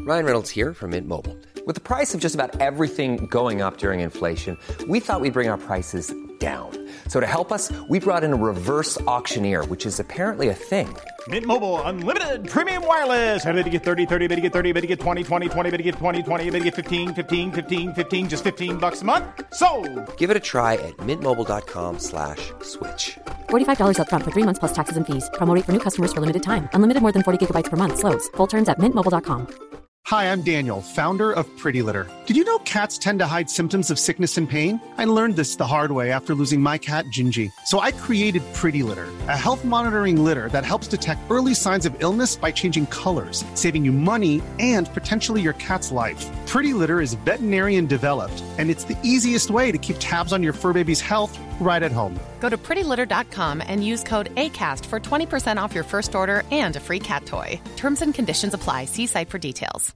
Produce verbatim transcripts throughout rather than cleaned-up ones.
Ryan Reynolds here from Mint Mobile. With the price of just about everything going up during inflation, we thought we'd bring our prices down. So to help us, we brought in a reverse auctioneer, which is apparently a thing. Mint Mobile Unlimited Premium Wireless. How to get thirty, thirty, how to get thirty, how to get twenty, twenty, twenty, how to get twenty, twenty, how to get fifteen, fifteen, fifteen, fifteen, just fifteen bucks a month? Sold! Give it a try at mintmobile.com slash switch. forty-five dollars up front for three months plus taxes and fees. Promo rate for new customers for limited time. Unlimited more than forty gigabytes per month. Slows full terms at mint mobile dot com. Hi, I'm Daniel, founder of Pretty Litter. Did you know cats tend to hide symptoms of sickness and pain? I learned this the hard way after losing my cat, Gingy. So I created Pretty Litter, a health monitoring litter that helps detect early signs of illness by changing colors, saving you money and potentially your cat's life. Pretty Litter is veterinarian developed, and it's the easiest way to keep tabs on your fur baby's health right at home. Go to pretty litter dot com and use code ACAST for twenty percent off your first order and a free cat toy. Terms and conditions apply. See site for details.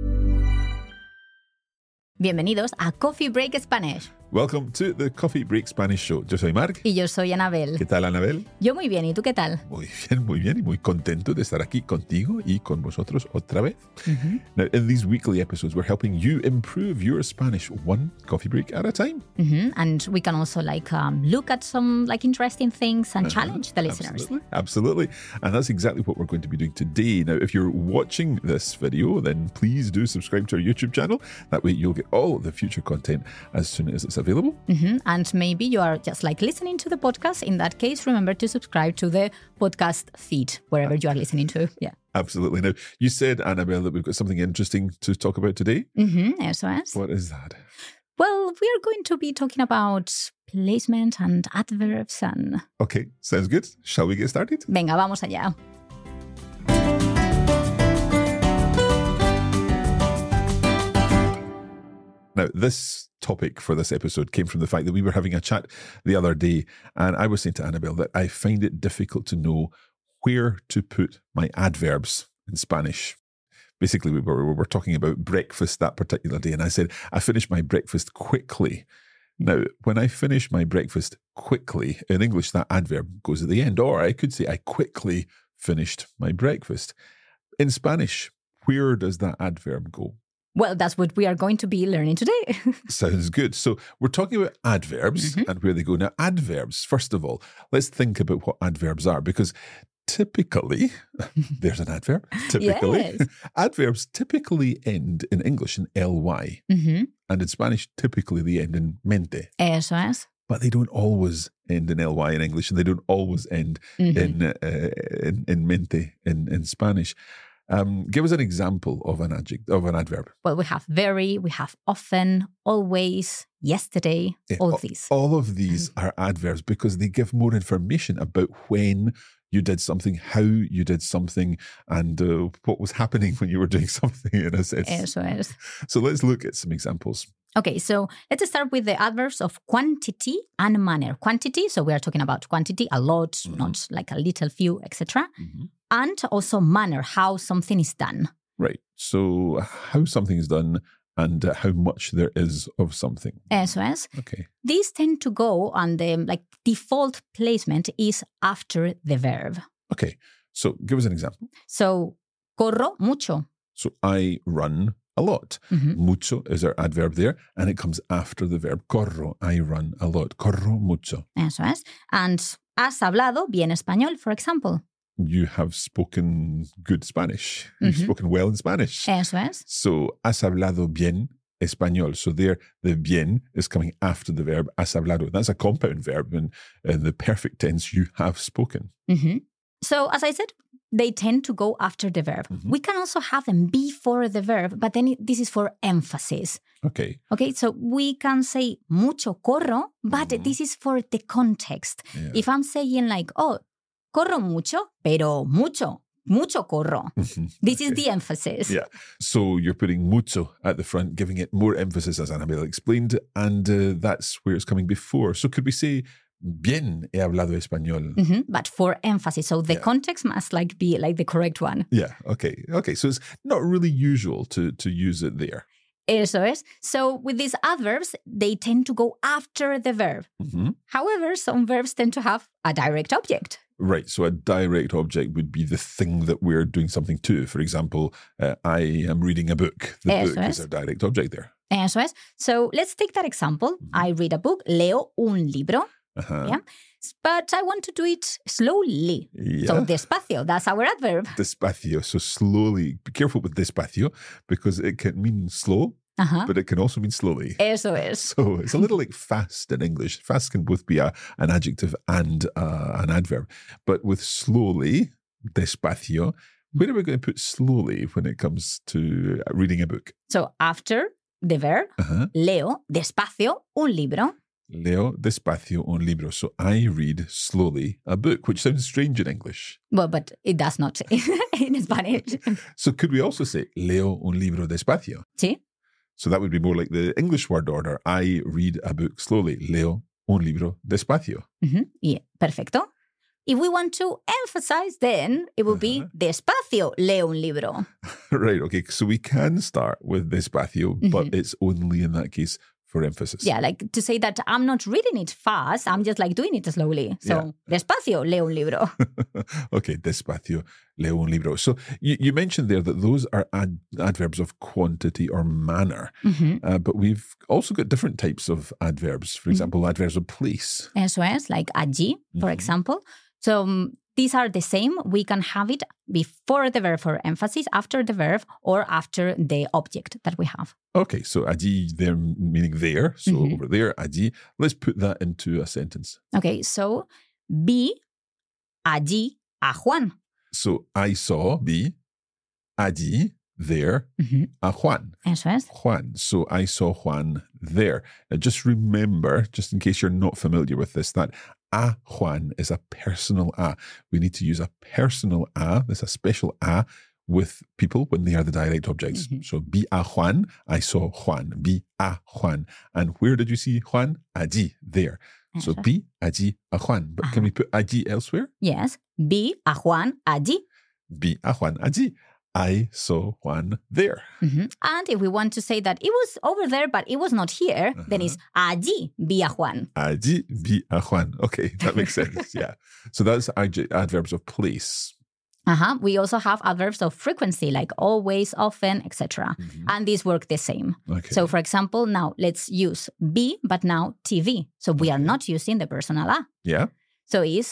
Bienvenidos a Coffee Break Spanish. Welcome to the Coffee Break Spanish Show. Yo soy Marc. Y yo soy Anabel. ¿Qué tal, Anabel? Yo muy bien, ¿y tú qué tal? Muy bien, muy bien, y muy contento de estar aquí contigo y con vosotros otra vez. Mm-hmm. Now, in these weekly episodes, we're helping you improve your Spanish one coffee break at a time. Mm-hmm. And we can also like um, look at some like interesting things and uh-huh. challenge the listeners. Absolutely, absolutely. And that's exactly what we're going to be doing today. Now, if you're watching this video, then please do subscribe to our YouTube channel. That way you'll get all the future content as soon as it's available. Mm-hmm. And maybe you are just like listening to the podcast. In that case, remember to subscribe to the podcast feed, wherever you are listening to. Yeah. Absolutely. Now, you said, Annabelle, that we've got something interesting to talk about today. Mm-hmm. Eso es. What is that? Well, we are going to be talking about placement and adverbs and... Okay, sounds good. Shall we get started? Venga, vamos allá. Now, this topic for this episode came from the fact that we were having a chat the other day, and I was saying to Annabelle that I find it difficult to know where to put my adverbs in Spanish. Basically, we were, we were talking about breakfast that particular day, and I said, I finished my breakfast quickly. Now, when I finish my breakfast quickly, in English, that adverb goes at the end, or I could say, I quickly finished my breakfast. In Spanish, where does that adverb go? Well, that's what we are going to be learning today. Sounds good. So we're talking about adverbs mm-hmm. and where they go. Now, adverbs, first of all, let's think about what adverbs are, because typically, there's an adverb, typically. Yes. Adverbs typically end in English in ly, mm-hmm. and in Spanish, typically they end in mente. Eso es. But they don't always end in ly in English, and they don't always end mm-hmm. in, uh, in in mente in, in Spanish. Um, give us an example of an adjective, of an adverb. Well, we have very, we have often, always, yesterday, yeah, all of these. All of these are adverbs because they give more information about when you did something, how you did something, and uh, what was happening when you were doing something, in a sense. Eso es. So let's look at some examples. Okay, so let's start with the adverbs of quantity and manner. Quantity, so we are talking about quantity, a lot, mm-hmm. not like a little few, et cetera. Mm-hmm. And also manner, how something is done. Right. So how something is done and uh, how much there is of something. Eso es. Okay. These tend to go on the like default placement is after the verb. Okay. So give us an example. So corro mucho. So I run a lot. Mm-hmm. Mucho is our adverb there, and it comes after the verb. Corro, I run a lot. Corro mucho. Eso es. And has hablado bien español, for example. You have spoken good Spanish. You've mm-hmm. spoken well in Spanish. Eso es. So, has hablado bien español. So there, the bien is coming after the verb has hablado. That's a compound verb. And in the perfect tense, you have spoken. Mm-hmm. So, as I said, they tend to go after the verb. Mm-hmm. We can also have them before the verb, but then it, this is for emphasis. Okay. Okay, so we can say mucho corro, but mm-hmm. this is for the context. Yeah. If I'm saying like, oh, corro mucho, pero mucho, mucho corro. This okay. is the emphasis. Yeah. So you're putting mucho at the front, giving it more emphasis, as Annabelle explained, and uh, that's where it's coming before. So could we say, bien he hablado español? Mm-hmm, but for emphasis. So the yeah. context must like be like the correct one. Yeah. Okay. Okay. So it's not really usual to, to use it there. Eso es. So with these adverbs, they tend to go after the verb. Mm-hmm. However, some verbs tend to have a direct object. Right. So a direct object would be the thing that we're doing something to. For example, uh, I am reading a book. The Eso book es. is a direct object there. Eso es. So let's take that example. I read a book, leo un libro. Uh-huh. Yeah. But I want to do it slowly. Yeah. So despacio, that's our adverb. Despacio. So slowly. Be careful with despacio because it can mean slow, Ajá. but it can also mean slowly. Eso es. So it's a little like fast in English. Fast can both be a, an adjective and uh, an adverb. But with slowly, despacio, where are we going to put slowly when it comes to reading a book? So after the verb, Uh-huh. leo despacio un libro. Leo despacio un libro. So I read slowly a book, which sounds strange in English. Well, but it does not in Spanish. So could we also say leo un libro despacio? ¿Sí? So that would be more like the English word order. I read a book slowly. Leo un libro despacio. Ujú. Yeah, perfecto. If we want to emphasize, then it will be despacio, leo un libro. Right, okay. So we can start with despacio, but it's only in that case for emphasis. Yeah, like to say that I'm not reading it fast, I'm just like doing it slowly. So, despacio, leo un libro. Okay, despacio, leo un libro. So you, you mentioned there that those are ad, adverbs of quantity or manner, uh, but we've also got different types of adverbs. For example, adverbs of place. Eso es, like allí, for example. So um, these are the same. We can have it before the verb for emphasis, after the verb, or after the object that we have. Okay, so allí, there meaning there. So over there, allí. Let's put that into a sentence. Okay, so vi allí a Juan. So I saw, vi, allí, there, a Juan. Eso es. Juan. So I saw Juan there. Now just remember, just in case you're not familiar with this, that a Juan is a personal a. We need to use a personal a, that's a special a, with people when they are the direct objects. So vi a Juan, I saw Juan. Vi a Juan. And where did you see Juan? Allí, there. So Eso. vi allí a Juan. But can we put allí elsewhere? Yes, vi a Juan allí. Vi a Juan allí. I saw Juan there. Mhm. And if we want to say that it was over there, but it was not here, then it's allí vi a Juan. Allí vi a Juan. Okay, that makes sense. Yeah. So that's adj- adverbs of place. Uh-huh. We also have adverbs of frequency, like always, often, et cetera. And these work the same. Okay. So, for example, now let's use vi, but now T V. So we are not using the personal a. Yeah. So it's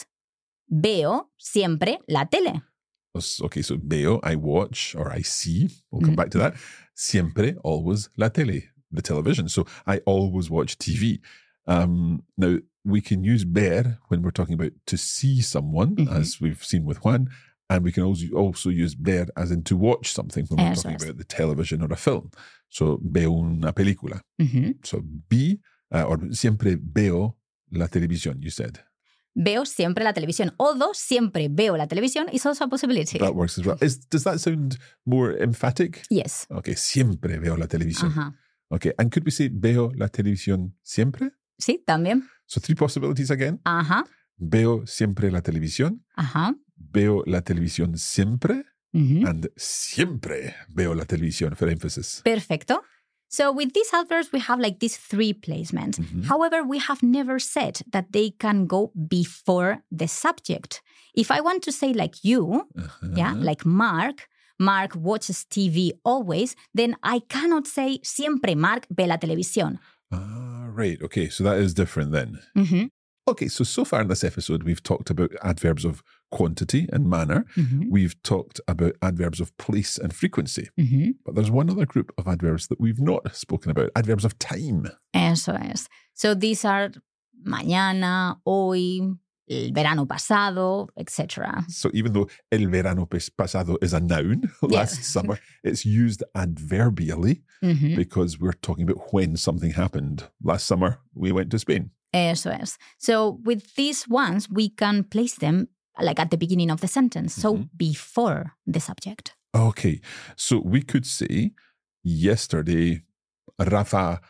veo siempre la tele. Okay, so veo, I watch, or I see. We'll come back to that. Siempre, always, la tele, the television. So I always watch T V. Um, now, we can use ver when we're talking about to see someone, as we've seen with Juan. And we can also also use ver as in to watch something when we're Eso talking es. about the television or a film. So veo una película. Ujú. So vi, uh, or siempre veo la televisión, you said. Veo siempre la televisión. Although siempre veo la televisión is also a possibility. That works as well. Is, does that sound more emphatic? Yes. Okay, siempre veo la televisión. Ajá. Okay, and could we say veo la televisión siempre? Sí, también. So three possibilities again. Ajá. Veo siempre la televisión. Ajá. Veo la televisión siempre. Ujú. And siempre veo la televisión for emphasis. Perfecto. So with these adverbs, we have like these three placements. However, we have never said that they can go before the subject. If I want to say like you, yeah, like Mark, Mark watches T V always, then I cannot say siempre Mark ve la televisión. Ah, right. Okay, so that is different then. Mhm. Okay, so so far in this episode, we've talked about adverbs of quantity and manner. We've talked about adverbs of place and frequency. Mhm. But there's one other group of adverbs that we've not spoken about, adverbs of time. Eso es. So these are mañana, hoy, el verano pasado, et cetera. So even though el verano pas- pasado is a noun, last Yes. summer, it's used adverbially Mhm. because we're talking about when something happened. Last summer, we went to Spain. Eso es. So with these ones, we can place them like at the beginning of the sentence. So before the subject. Okay, so we could say, yesterday, Rafa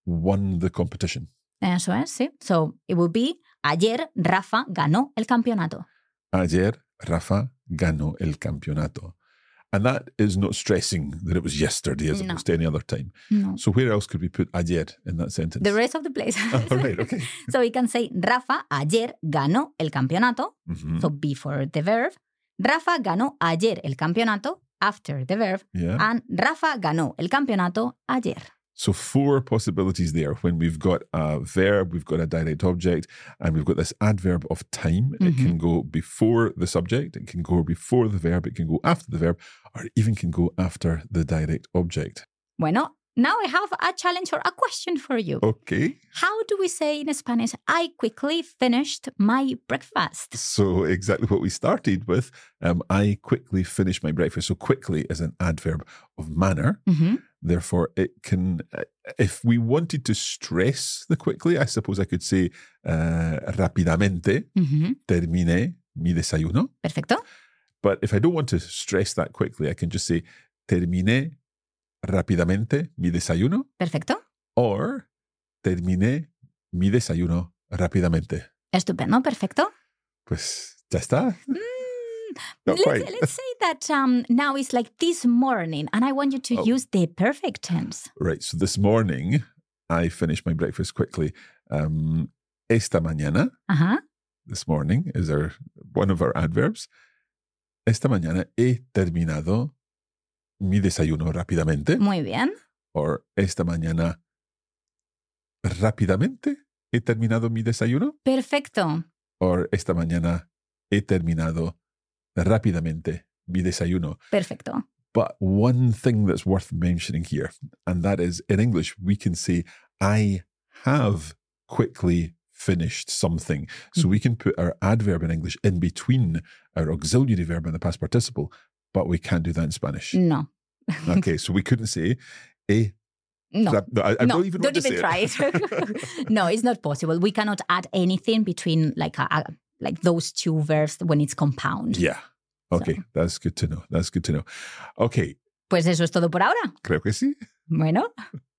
won the competition. Eso es, sí. So it would be, ayer Rafa ganó el campeonato. Ayer, Rafa ganó el campeonato. And that is not stressing that it was yesterday as No. opposed to any other time. No. So where else could we put ayer in that sentence? The rest of the place. All right, okay. So we can say, Rafa ayer ganó el campeonato. Mhm. So before the verb. Rafa ganó ayer el campeonato after the verb. Yeah. And Rafa ganó el campeonato ayer. So four possibilities there. When we've got a verb, we've got a direct object, and we've got this adverb of time. It Mhm. can go before the subject, it can go before the verb, it can go after the verb, or it even can go after the direct object. Bueno, now I have a challenge or a question for you. Okay. How do we say in Spanish, I quickly finished my breakfast? So exactly what we started with. Um, I quickly finished my breakfast. So quickly is an adverb of manner. Mhm. Therefore, it can, uh, if we wanted to stress the quickly, I suppose I could say uh, rápidamente Mhm. terminé mi desayuno. Perfecto. But if I don't want to stress that quickly, I can just say terminé rápidamente mi desayuno Perfecto. or terminé mi desayuno rápidamente. Estupendo. Perfecto. Pues ya está. Mm, Not let's, quite. let's say that um, now it's like this morning, and I want you to Oh. use the perfect tense. Right. So this morning, I finished my breakfast quickly. Um, esta mañana, Ajá. this morning, is our one of our adverbs. Esta mañana he terminado mi desayuno rápidamente. Muy bien. Or esta mañana rápidamente he terminado mi desayuno. Perfecto. Or esta mañana he terminado rápidamente mi desayuno. Perfecto. But one thing that's worth mentioning here, and that is in English, we can say, I have quickly finished something. So we can put our adverb in English in between our auxiliary verb and the past participle, but we can't do that in Spanish. No. Okay, so we couldn't say, eh. No. That- no, I, I no, don't even, want to say try it. No, it's not possible. We cannot add anything between like a, a, like those two verbs when it's compound. Yeah. Okay, So. that's good to know. That's good to know. Okay, Pues eso es todo por ahora. creo que sí. Bueno,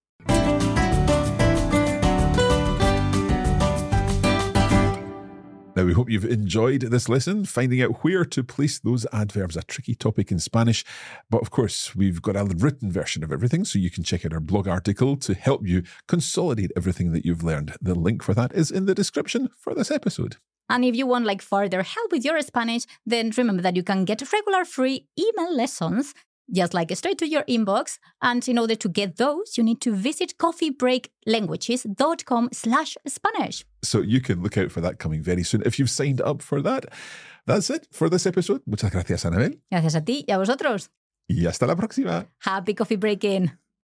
Now, we hope you've enjoyed this lesson. Finding out where to place those adverbs, a tricky topic in Spanish. But of course, we've got a written version of everything, so you can check out our blog article to help you consolidate everything that you've learned. The link for that is in the description for this episode. and if you want like further help with your Spanish, then remember that you can get regular free email lessons just like straight to your inbox. And in order to get those, you need to visit coffeebreaklanguages.com slash Spanish. So you can look out for that coming very soon if you've signed up for that. That's it for this episode. Muchas gracias, Anabel. Gracias a ti y a vosotros. Y hasta la próxima. Happy coffee breaking.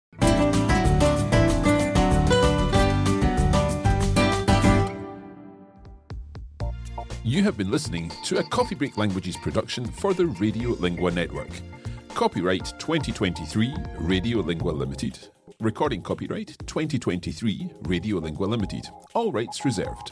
You have been listening to a Coffee Break Languages production for the Radio Lingua Network. Copyright twenty twenty-three Radio Lingua Limited. Recording copyright twenty twenty-three Radio Lingua Limited. All rights reserved.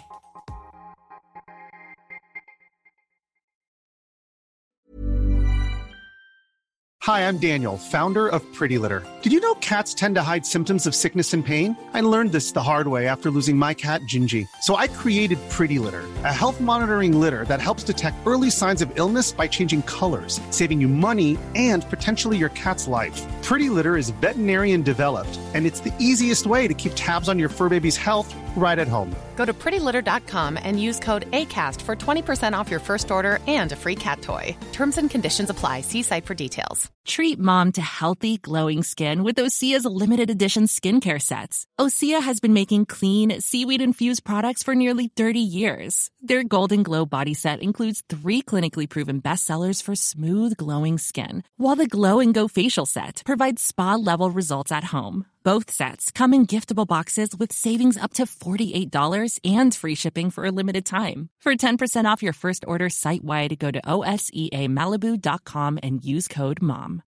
Hi, I'm Daniel, founder of Pretty Litter. Did you know cats tend to hide symptoms of sickness and pain? I learned this the hard way after losing my cat, Gingy. So I created Pretty Litter, a health monitoring litter that helps detect early signs of illness by changing colors, saving you money and potentially your cat's life. Pretty Litter is veterinarian developed, and it's the easiest way to keep tabs on your fur baby's health right at home. Go to pretty litter dot com and use code ACAST for twenty percent off your first order and a free cat toy. Terms and conditions apply. See site for details. Treat mom to healthy, glowing skin with Osea's limited edition skincare sets. Osea has been making clean, seaweed-infused products for nearly thirty years. Their Golden Glow body set includes three clinically proven bestsellers for smooth, glowing skin, while the Glow and Go facial set provides spa-level results at home. Both sets come in giftable boxes with savings up to forty-eight dollars and free shipping for a limited time. For ten percent off your first order site-wide, go to O S E A Malibu dot com and use code MOM.